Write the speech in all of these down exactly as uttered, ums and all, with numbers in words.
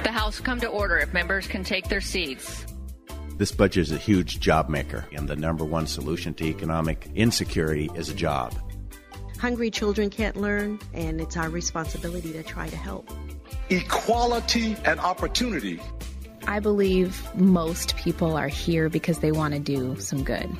the House come to order if members can take their seats? This budget is a huge job maker, and the number one solution to economic insecurity is a job. Hungry children can't learn, and it's our responsibility to try to help. Equality and opportunity. I believe most people are here because they want to do some good.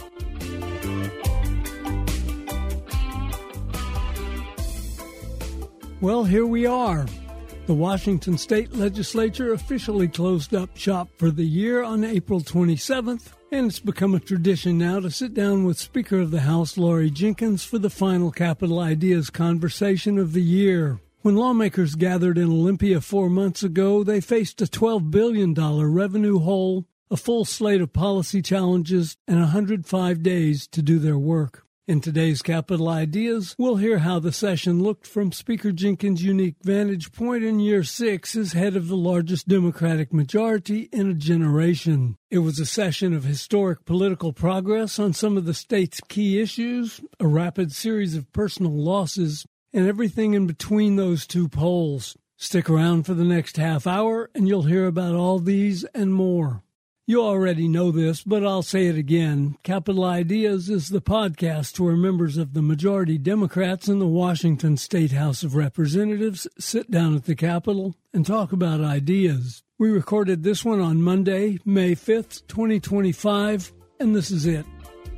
Well, here we are. The Washington State Legislature officially closed up shop for the year on April twenty-seventh, and it's become a tradition now to sit down with Speaker of the House Laurie Jinkins for the final Capital Ideas conversation of the year. When lawmakers gathered in Olympia four months ago, they faced a twelve billion dollars revenue hole, a full slate of policy challenges, and one hundred five days to do their work. In today's Capital Ideas, we'll hear how the session looked from Speaker Jinkins' unique vantage point in year six as head of the largest Democratic majority in a generation. It was a session of historic political progress on some of the state's key issues, a rapid series of personal losses, and everything in between those two poles. Stick around for the next half hour, and you'll hear about all these and more. You already know this, but I'll say it again. Capital Ideas is the podcast where members of the majority Democrats in the Washington State House of Representatives sit down at the Capitol and talk about ideas. We recorded this one on Monday, May fifth, twenty twenty-five, and this is it.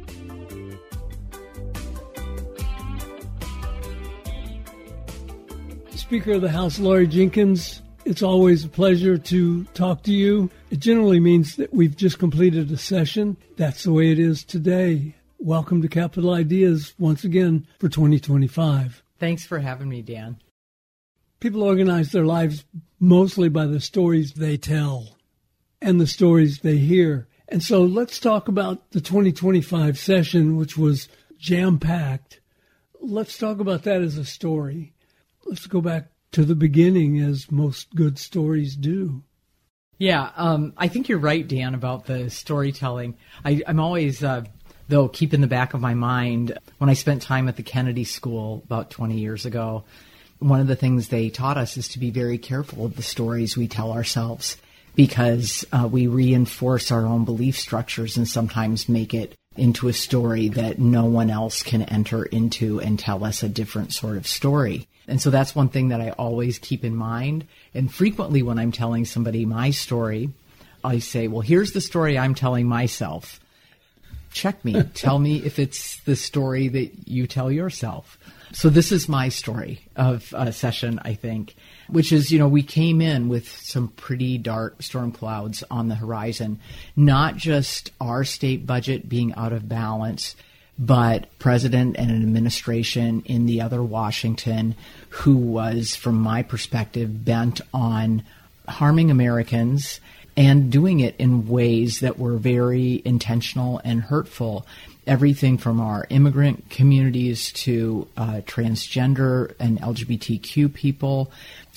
Speaker of the House, Laurie Jinkins, it's always a pleasure to talk to you. It generally means that we've just completed a session. That's the way it is today. Welcome to Capital Ideas once again for twenty twenty-five. Thanks for having me, Dan. People organize their lives mostly by the stories they tell and the stories they hear. And so let's talk about the twenty twenty-five session, which was jam-packed. Let's talk about that as a story. Let's go back to the beginning, as most good stories do. Yeah, um, I think you're right, Dan, about the storytelling. I, I'm always, uh, though, keep in the back of my mind, when I spent time at the Kennedy School about twenty years ago, one of the things they taught us is to be very careful of the stories we tell ourselves, because uh, we reinforce our own belief structures and sometimes make it into a story that no one else can enter into and tell us a different sort of story. And so that's one thing that I always keep in mind. And frequently when I'm telling somebody my story, I say, well, here's the story I'm telling myself. Check me. Tell me if it's the story that you tell yourself. So this is my story of a session, I think, which is, you know, we came in with some pretty dark storm clouds on the horizon, not just our state budget being out of balance, but president and an administration in the other Washington who was, from my perspective, bent on harming Americans and doing it in ways that were very intentional and hurtful. Everything from our immigrant communities to uh, transgender and L G B T Q people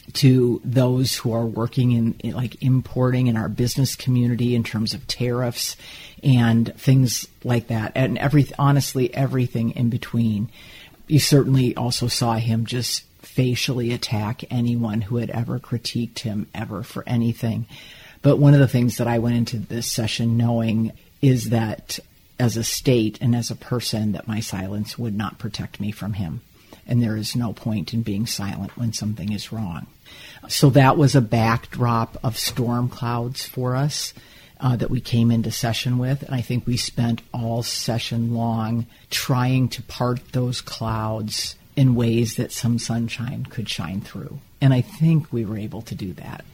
to those who are working in, in like importing in our business community in terms of tariffs and things like that. And every, honestly, everything in between. You certainly also saw him just facially attack anyone who had ever critiqued him ever for anything. But one of the things that I went into this session knowing is that as a state and as a person, that my silence would not protect me from him. And there is no point in being silent when something is wrong. So that was a backdrop of storm clouds for us uh, that we came into session with. And I think we spent all session long trying to part those clouds in ways that some sunshine could shine through. And I think we were able to do that.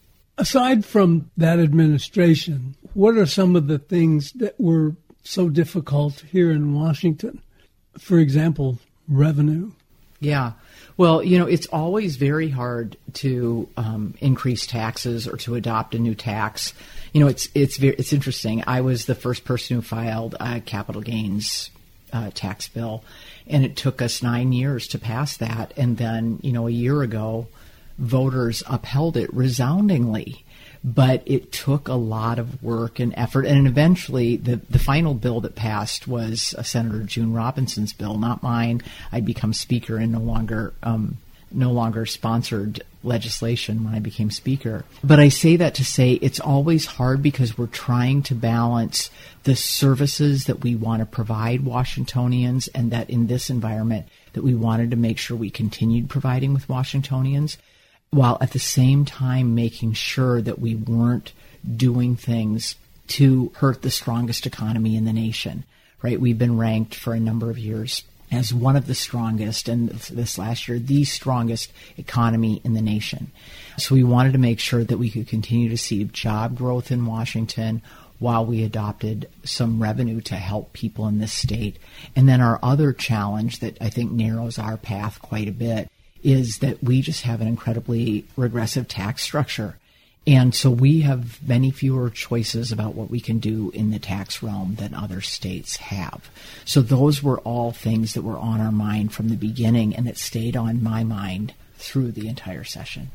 Aside from that administration, what are some of the things that were so difficult here in Washington? For example, revenue. Yeah. Well, you know, it's always very hard to um, increase taxes or to adopt a new tax. You know, it's it's very, it's interesting. I was the first person who filed a capital gains uh, tax bill, and it took us nine years to pass that. And then, you know, a year ago, voters upheld it resoundingly. But it took a lot of work and effort. And eventually, the, the final bill that passed was uh, Senator June Robinson's bill, not mine. I'd become speaker and no longer um, no longer sponsored legislation when I became Speaker. But I say that to say it's always hard because we're trying to balance the services that we want to provide Washingtonians, and that in this environment that we wanted to make sure we continued providing with Washingtonians, while at the same time making sure that we weren't doing things to hurt the strongest economy in the nation, right? We've been ranked for a number of years as one of the strongest, and this last year, the strongest economy in the nation. So we wanted to make sure that we could continue to see job growth in Washington while we adopted some revenue to help people in this state. And then our other challenge that I think narrows our path quite a bit is that we just have an incredibly regressive tax structure. And so we have many fewer choices about what we can do in the tax realm than other states have. So those were all things that were on our mind from the beginning and that stayed on my mind through the entire session.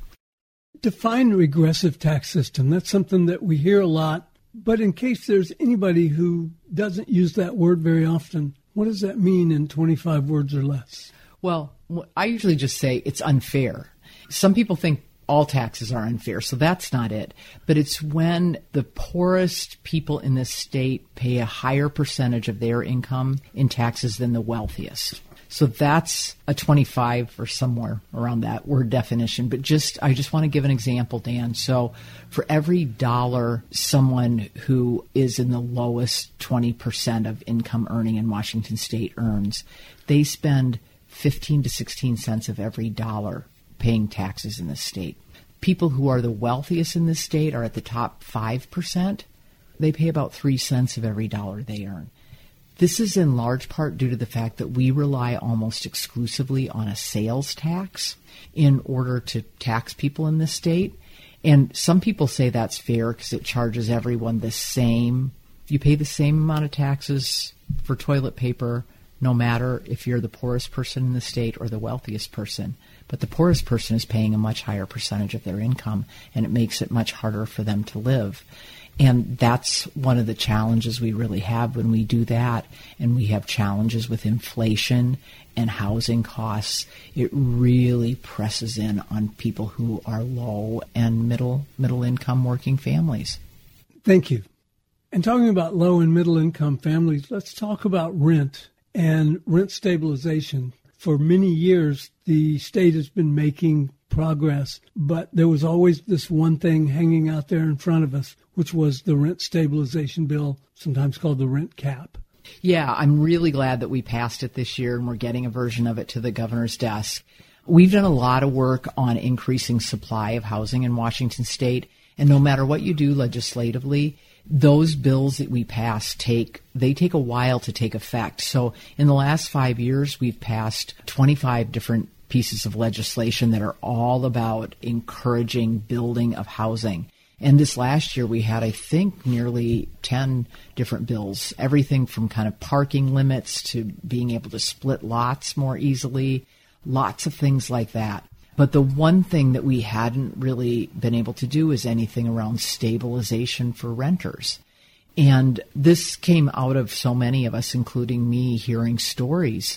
Define regressive tax system. That's something that we hear a lot. But in case there's anybody who doesn't use that word very often, what does that mean in twenty-five words or less? Well, I usually just say it's unfair. Some people think all taxes are unfair, so that's not it. But it's when the poorest people in this state pay a higher percentage of their income in taxes than the wealthiest. So that's a twenty-five or somewhere around that word definition. But just I just want to give an example, Dan. So for every dollar someone who is in the lowest twenty percent of income earning in Washington state earns, they spend fifteen to sixteen cents of every dollar paying taxes in this state. People who are the wealthiest in this state are at the top five percent. They pay about three cents of every dollar they earn. This is in large part due to the fact that we rely almost exclusively on a sales tax in order to tax people in this state. And some people say that's fair because it charges everyone the same. You pay the same amount of taxes for toilet paper, no matter if you're the poorest person in the state or the wealthiest person. But the poorest person is paying a much higher percentage of their income, and it makes it much harder for them to live. And that's one of the challenges we really have when we do that. And we have challenges with inflation and housing costs. It really presses in on people who are low and middle middle income working families. Thank you. And talking about low and middle income families, let's talk about rent and rent stabilization. For many years, the state has been making progress, but there was always this one thing hanging out there in front of us, which was the rent stabilization bill, sometimes called the rent cap. Yeah, I'm really glad that we passed it this year and we're getting a version of it to the governor's desk. We've done a lot of work on increasing supply of housing in Washington state, and no matter what you do legislatively, those bills that we pass take, they take a while to take effect. So in the last five years, we've passed twenty-five different pieces of legislation that are all about encouraging building of housing. And this last year, we had, I think, nearly ten different bills, everything from kind of parking limits to being able to split lots more easily, lots of things like that. But the one thing that we hadn't really been able to do is anything around stabilization for renters. And this came out of so many of us, including me, hearing stories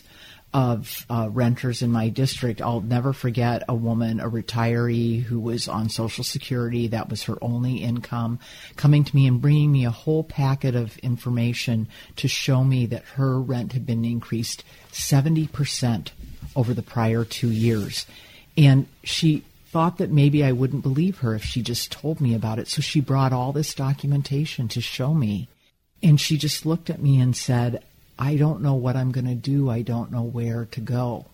of uh, renters in my district. I'll never forget a woman, a retiree who was on Social Security. That was her only income, coming to me and bringing me a whole packet of information to show me that her rent had been increased seventy percent over the prior two years. And she thought that maybe I wouldn't believe her if she just told me about it. So she brought all this documentation to show me. And she just looked at me and said, I don't know what I'm going to do. I don't know where to go.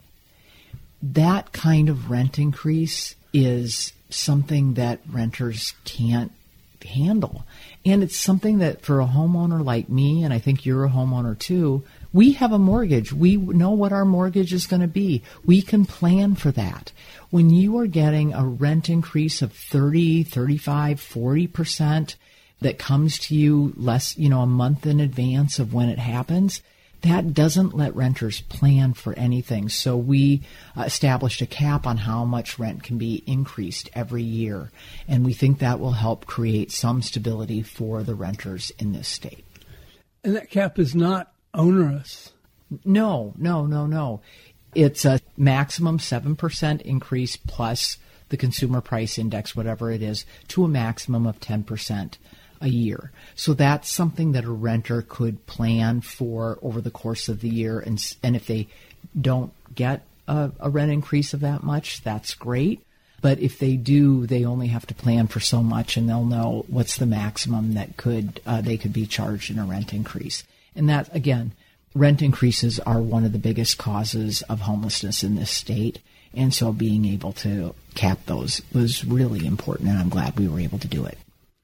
That kind of rent increase is something that renters can't handle. And it's something that for a homeowner like me, and I think you're a homeowner too, we have a mortgage. We know what our mortgage is going to be. We can plan for that. When you are getting a rent increase of thirty, thirty-five, forty percent that comes to you less, you know, a month in advance of when it happens, that doesn't let renters plan for anything. So we uh, established a cap on how much rent can be increased every year. And we think that will help create some stability for the renters in this state. And that cap is not onerous. No, no, no, no. It's a maximum seven percent increase plus the consumer price index, whatever it is, to a maximum of ten percent a year. So that's something that a renter could plan for over the course of the year. And, and if they don't get a, a rent increase of that much, that's great. But if they do, they only have to plan for so much, and they'll know what's the maximum that could uh, they could be charged in a rent increase. And that, again, rent increases are one of the biggest causes of homelessness in this state. And so being able to cap those was really important, and I'm glad we were able to do it.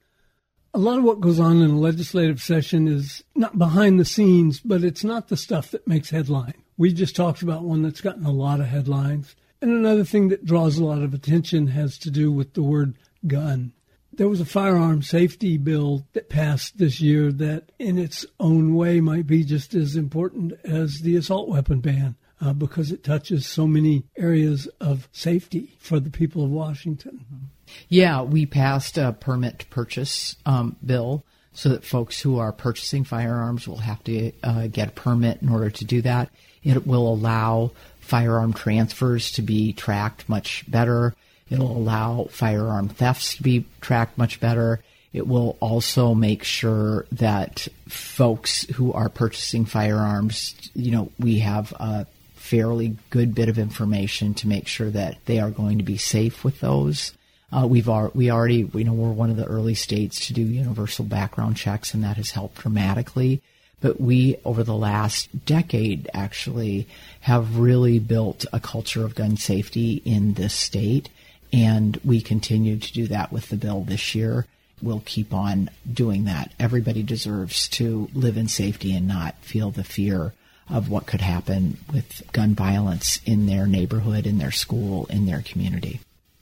A lot of what goes on in a legislative session is not behind the scenes, but it's not the stuff that makes headline. We just talked about one that's gotten a lot of headlines. And another thing that draws a lot of attention has to do with the word gun. There was a firearm safety bill that passed this year that in its own way might be just as important as the assault weapon ban. Uh, because it touches so many areas of safety for the people of Washington. Yeah, we passed a permit to purchase um, bill so that folks who are purchasing firearms will have to uh, get a permit in order to do that. It will allow firearm transfers to be tracked much better. It'll allow firearm thefts to be tracked much better. It will also make sure that folks who are purchasing firearms, you know, we have a fairly good bit of information to make sure that they are going to be safe with those. Uh, we've al- we already, you know, we're one of the early states to do universal background checks, and that has helped dramatically. But we, over the last decade, actually have really built a culture of gun safety in this state, and we continue to do that with the bill this year. We'll keep on doing that. Everybody deserves to live in safety and not feel the fear of what could happen with gun violence in their neighborhood, in their school, in their community.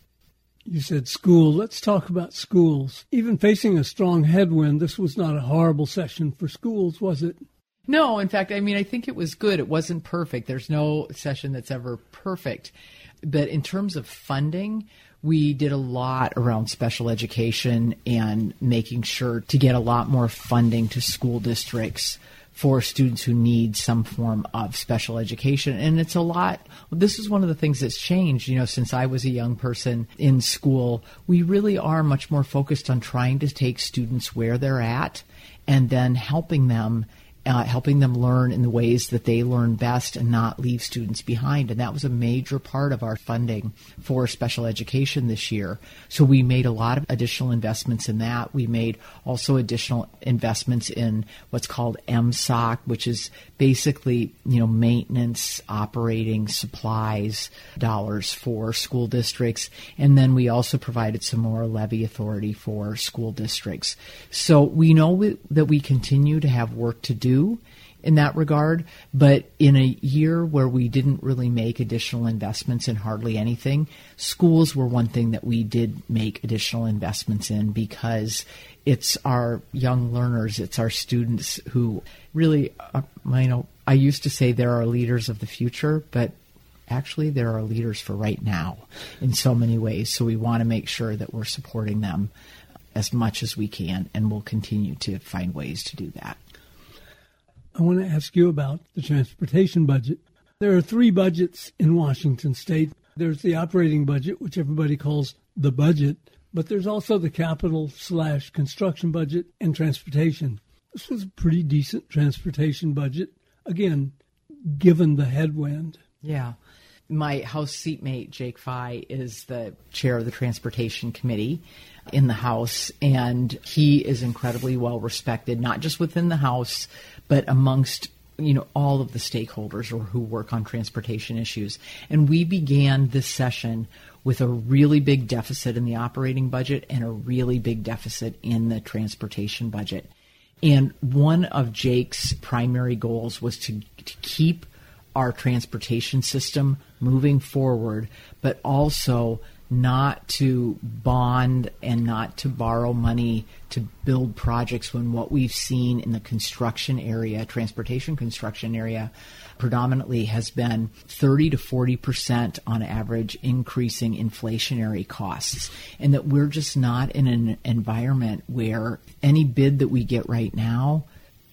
You said school. Let's talk about schools. Even facing a strong headwind, this was not a horrible session for schools, was it? No, in fact, I mean, I think it was good. It wasn't perfect. There's no session that's ever perfect. But in terms of funding, we did a lot around special education and making sure to get a lot more funding to school districts for students who need some form of special education. And it's a lot. Well, this is one of the things that's changed, you know, since I was a young person in school. We really are much more focused on trying to take students where they're at and then helping them Uh, helping them learn in the ways that they learn best and not leave students behind. And that was a major part of our funding for special education this year. So we made a lot of additional investments in that. We made also additional investments in what's called M S O C, which is basically, you know, maintenance, operating, supplies, dollars for school districts. And then we also provided some more levy authority for school districts. So we know we, that we continue to have work to do in that regard, but in a year where we didn't really make additional investments in hardly anything, schools were one thing that we did make additional investments in because it's our young learners, it's our students who really, uh, you know, I used to say there are leaders of the future, but actually there are leaders for right now in so many ways. So we want to make sure that we're supporting them as much as we can, and we'll continue to find ways to do that. I want to ask you about the transportation budget. There are three budgets in Washington State. There's the operating budget, which everybody calls the budget, but there's also the capital slash construction budget and transportation. This was a pretty decent transportation budget, again, given the headwind. Yeah. My House seatmate, Jake Fye, is the chair of the Transportation Committee in the House, and he is incredibly well respected, not just within the House, but amongst, you know, all of the stakeholders or who work on transportation issues. And we began this session with a really big deficit in the operating budget and a really big deficit in the transportation budget. And one of Jake's primary goals was to, to keep our transportation system moving forward, but also not to bond and not to borrow money to build projects when what we've seen in the construction area, transportation construction area, predominantly has been thirty to forty percent on average increasing inflationary costs. And that we're just not in an environment where any bid that we get right now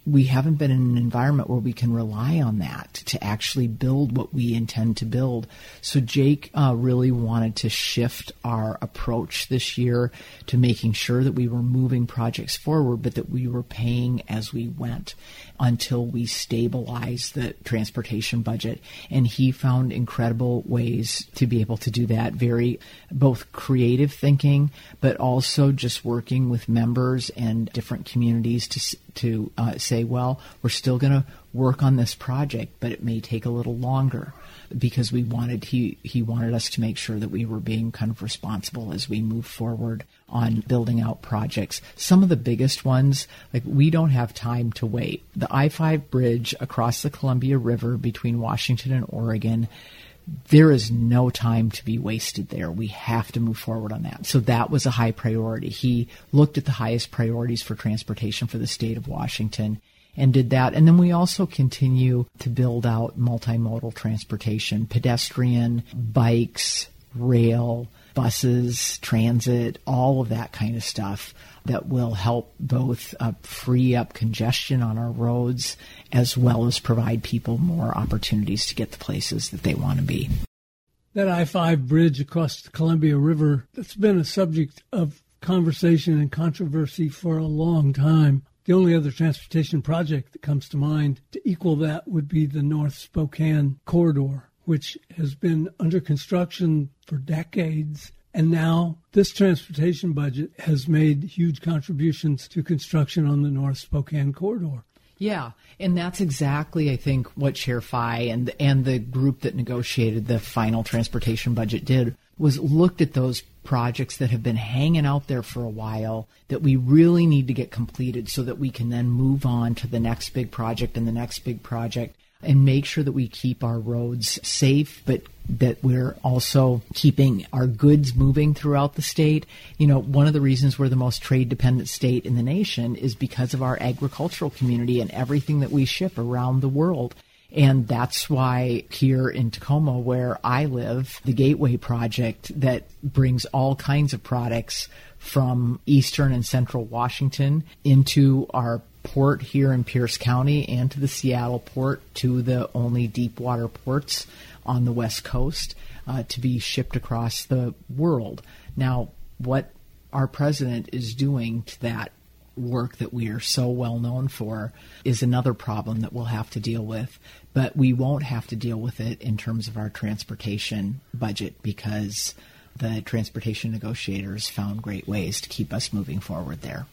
we haven't been in an environment where we can rely on that to actually build what we intend to build. So Jake uh, really wanted to shift our approach this year to making sure that we were moving projects forward, but that we were paying as we went until we stabilized the transportation budget. And he found incredible ways to be able to do that, very both creative thinking, but also just working with members and different communities to to uh, say, well, we're still going to work on this project, but it may take a little longer, because we wanted he he wanted us to make sure that we were being kind of responsible as we move forward on building out projects. Some of the biggest ones, like, we don't have time to wait. The I five bridge across the Columbia River between Washington and Oregon, there is no time to be wasted there. We have to move forward on that. So that was a high priority. He looked at the highest priorities for transportation for the state of Washington and did that. And then we also continue to build out multimodal transportation, pedestrian, bikes, rail, buses, transit, all of that kind of stuff that will help both uh, free up congestion on our roads as well as provide people more opportunities to get to places that they want to be. That I five bridge across the Columbia River, that's been a subject of conversation and controversy for a long time. The only other transportation project that comes to mind to equal that would be the North Spokane Corridor, which has been under construction for decades. And now this transportation budget has made huge contributions to construction on the North Spokane Corridor. Yeah, and that's exactly, I think, what Chair Fye and, and the group that negotiated the final transportation budget did, was looked at those projects that have been hanging out there for a while that we really need to get completed so that we can then move on to the next big project and the next big project, and make sure that we keep our roads safe, but that we're also keeping our goods moving throughout the state. You know, one of the reasons we're the most trade-dependent state in the nation is because of our agricultural community and everything that we ship around the world. And that's why here in Tacoma, where I live, the Gateway Project that brings all kinds of products from eastern and central Washington into our port here in Pierce County and to the Seattle port, to the only deep water ports on the West Coast, uh, to be shipped across the world. Now, what our president is doing to that work that we are so well known for is another problem that we'll have to deal with, but we won't have to deal with it in terms of our transportation budget, because the transportation negotiators found great ways to keep us moving forward there.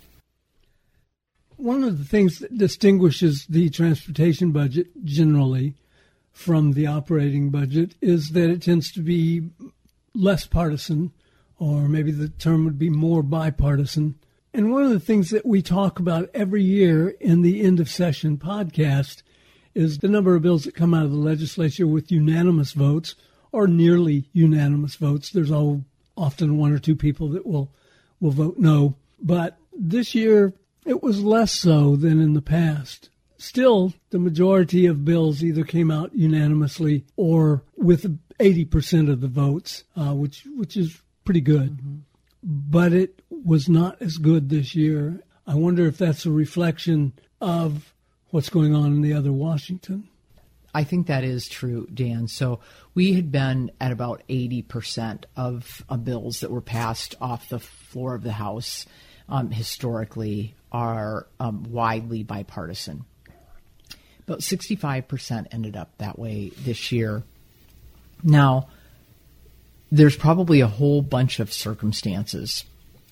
One of the things that distinguishes the transportation budget generally from the operating budget is that it tends to be less partisan, or maybe the term would be more bipartisan. And one of the things that we talk about every year in the End of Session podcast is the number of bills that come out of the legislature with unanimous votes or nearly unanimous votes. There's all, often one or two people that will, will vote no. But this year, it was less so than in the past. Still, the majority of bills either came out unanimously or with eighty percent of the votes, uh, which which is pretty good. Mm-hmm. But it was not as good this year. I wonder if that's a reflection of what's going on in the other Washington. I think that is true, Dan. So we had been at about eighty percent of uh, bills that were passed off the floor of the House um, historically are um, widely bipartisan. About sixty-five percent ended up that way this year. Now, there's probably a whole bunch of circumstances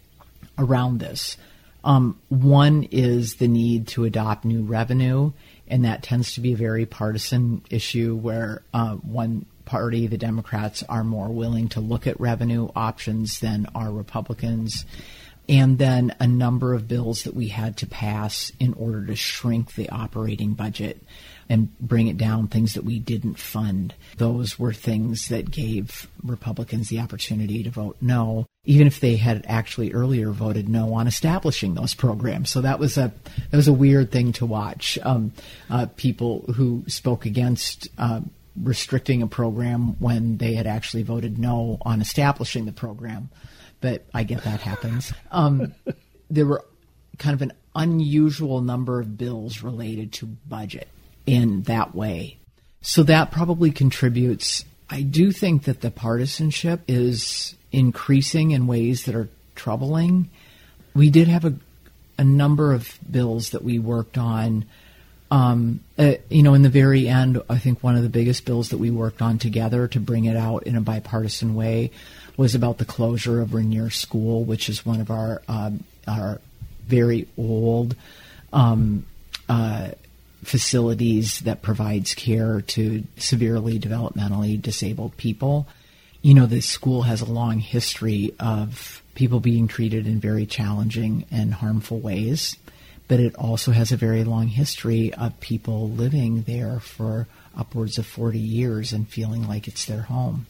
around this. Um, one is the need to adopt new revenue, and that tends to be a very partisan issue where uh, one party, the Democrats, are more willing to look at revenue options than are Republicans. And then a number of bills that we had to pass in order to shrink the operating budget and bring it down, things that we didn't fund. Those were things that gave Republicans the opportunity to vote no, even if they had actually earlier voted no on establishing those programs. So that was a that was a weird thing to watch. Um, uh, people who spoke against uh, restricting a program when they had actually voted no on establishing the program. But I get that happens. Um, there were kind of an unusual number of bills related to budget in that way. So that probably contributes. I do think that the partisanship is increasing in ways that are troubling. We did have a, a number of bills that we worked on. Um, uh, you know, in the very end, I think one of the biggest bills that we worked on together to bring it out in a bipartisan way was about the closure of Rainier School, which is one of our um, our very old um, uh, facilities that provides care to severely developmentally disabled people. You know, this school has a long history of people being treated in very challenging and harmful ways, but it also has a very long history of people living there for upwards of forty years and feeling like it's their home.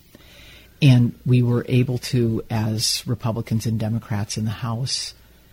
And we were able to, as Republicans and Democrats in the House,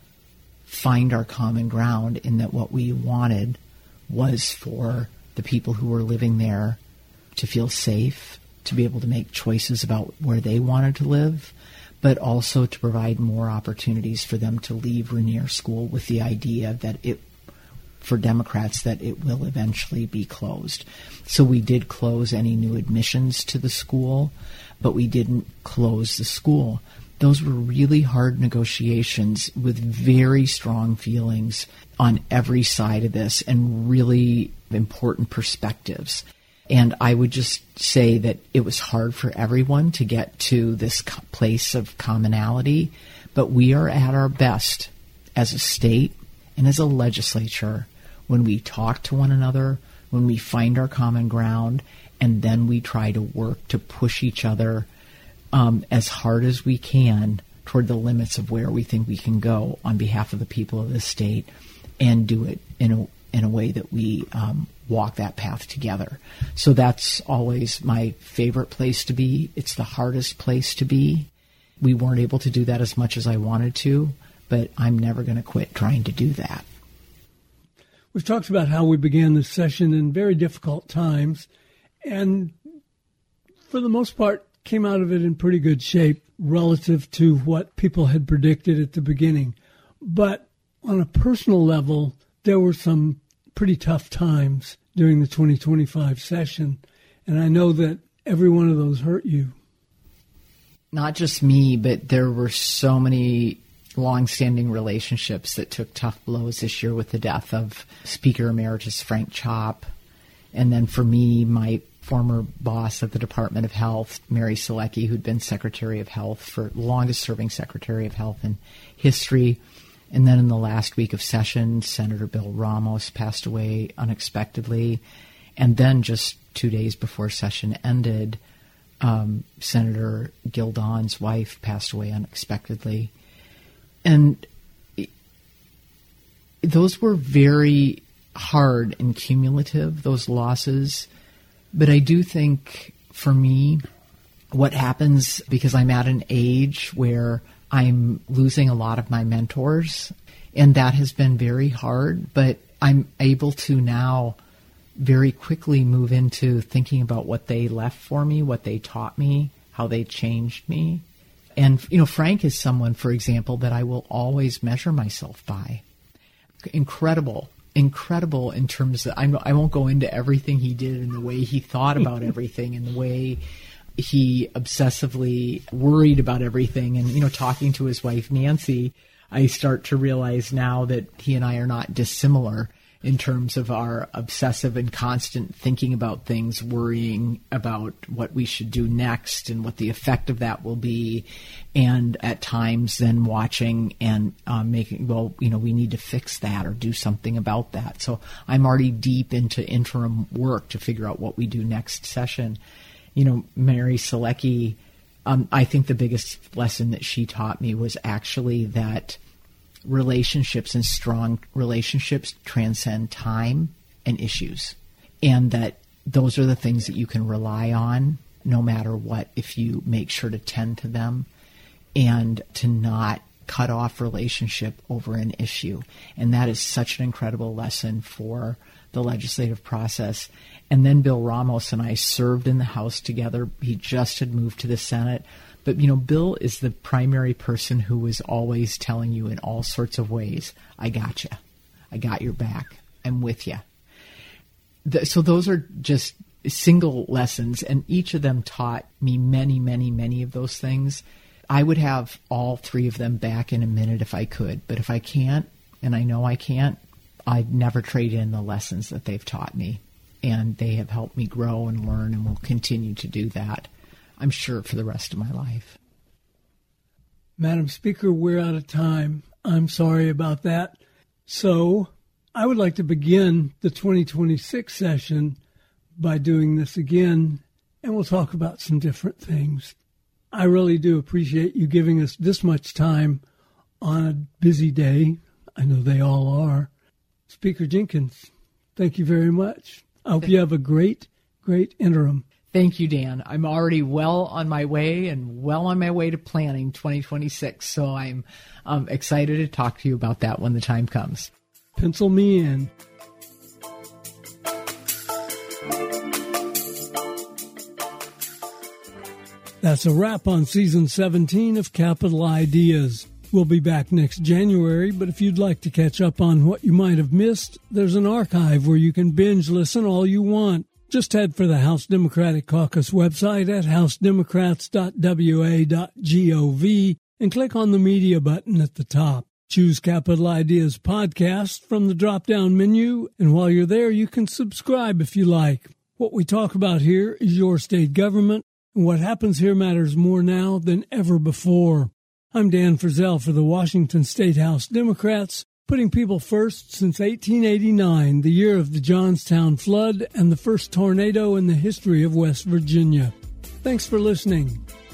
find our common ground in that what we wanted was for the people who were living there to feel safe, to be able to make choices about where they wanted to live, but also to provide more opportunities for them to leave Rainier School with the idea that it, for Democrats, that it will eventually be closed. So we did close any new admissions to the school, but we didn't close the school. Those were really hard negotiations with very strong feelings on every side of this and really important perspectives. And I would just say that it was hard for everyone to get to this co- place of commonality, but we are at our best as a state and as a legislature when we talk to one another, when we find our common ground, and then we try to work to push each other um, as hard as we can toward the limits of where we think we can go on behalf of the people of this state, and do it in a in a way that we um, walk that path together. So that's always my favorite place to be. It's the hardest place to be. We weren't able to do that as much as I wanted to, but I'm never going to quit trying to do that. We've talked about how we began this session in very difficult times, and for the most part came out of it in pretty good shape relative to what people had predicted at the beginning. But on a personal level, there were some pretty tough times during the twenty twenty-five session, and I know that every one of those hurt you. Not just me, but there were so many long-standing relationships that took tough blows this year with the death of Speaker Emeritus Frank Chopp. And then for me, my former boss at the Department of Health, Mary Selecki, who'd been Secretary of Health for longest-serving Secretary of Health in history. And then in the last week of session, Senator Bill Ramos passed away unexpectedly. And then just two days before session ended, um, Senator Gildon's wife passed away unexpectedly. And those were very hard and cumulative, those losses. But I do think, for me, what happens, because I'm at an age where I'm losing a lot of my mentors, and that has been very hard, but I'm able to now very quickly move into thinking about what they left for me, what they taught me, how they changed me. And, you know, Frank is someone, for example, that I will always measure myself by. Incredible, incredible in terms of, I'm, I won't go into everything he did and the way he thought about everything and the way he obsessively worried about everything. And, you know, talking to his wife, Nancy, I start to realize now that he and I are not dissimilar in terms of our obsessive and constant thinking about things, worrying about what we should do next and what the effect of that will be. And at times then watching and um, making, well, you know, we need to fix that or do something about that. So I'm already deep into interim work to figure out what we do next session. You know, Mary Selecki, um, I think the biggest lesson that she taught me was actually that relationships and strong relationships transcend time and issues, and that those are the things that you can rely on no matter what if you make sure to tend to them and to not cut off relationship over an issue. And that is such an incredible lesson for the legislative process. And then Bill Ramos and I served in the House together. He just had moved to the Senate. But, you know, Bill is the primary person who was always telling you in all sorts of ways, I gotcha. I got your back. I'm with you. The, so those are just single lessons, and each of them taught me many, many, many of those things. I would have all three of them back in a minute if I could, but if I can't, and I know I can't, I'd never trade in the lessons that they've taught me, and they have helped me grow and learn and will continue to do that, I'm sure, for the rest of my life. Madam Speaker, we're out of time. I'm sorry about that. So I would like to begin the twenty twenty-six session by doing this again, and we'll talk about some different things. I really do appreciate you giving us this much time on a busy day. I know they all are. Speaker Jenkins, thank you very much. I hope you have a great, great interim. Thank you, Dan. I'm already well on my way and well on my way to planning twenty twenty-six, so I'm um, excited to talk to you about that when the time comes. Pencil me in. That's a wrap on Season seventeen of Capital Ideas. We'll be back next January, but if you'd like to catch up on what you might have missed, there's an archive where you can binge listen all you want. Just head for the House Democratic Caucus website at house democrats dot w a dot gov and click on the media button at the top. Choose Capital Ideas Podcast from the drop-down menu, and while you're there, you can subscribe if you like. What we talk about here is your state government, and what happens here matters more now than ever before. I'm Dan Frizzell for the Washington State House Democrats, putting people first since eighteen eighty-nine, the year of the Johnstown flood and the first tornado in the history of West Virginia. Thanks for listening.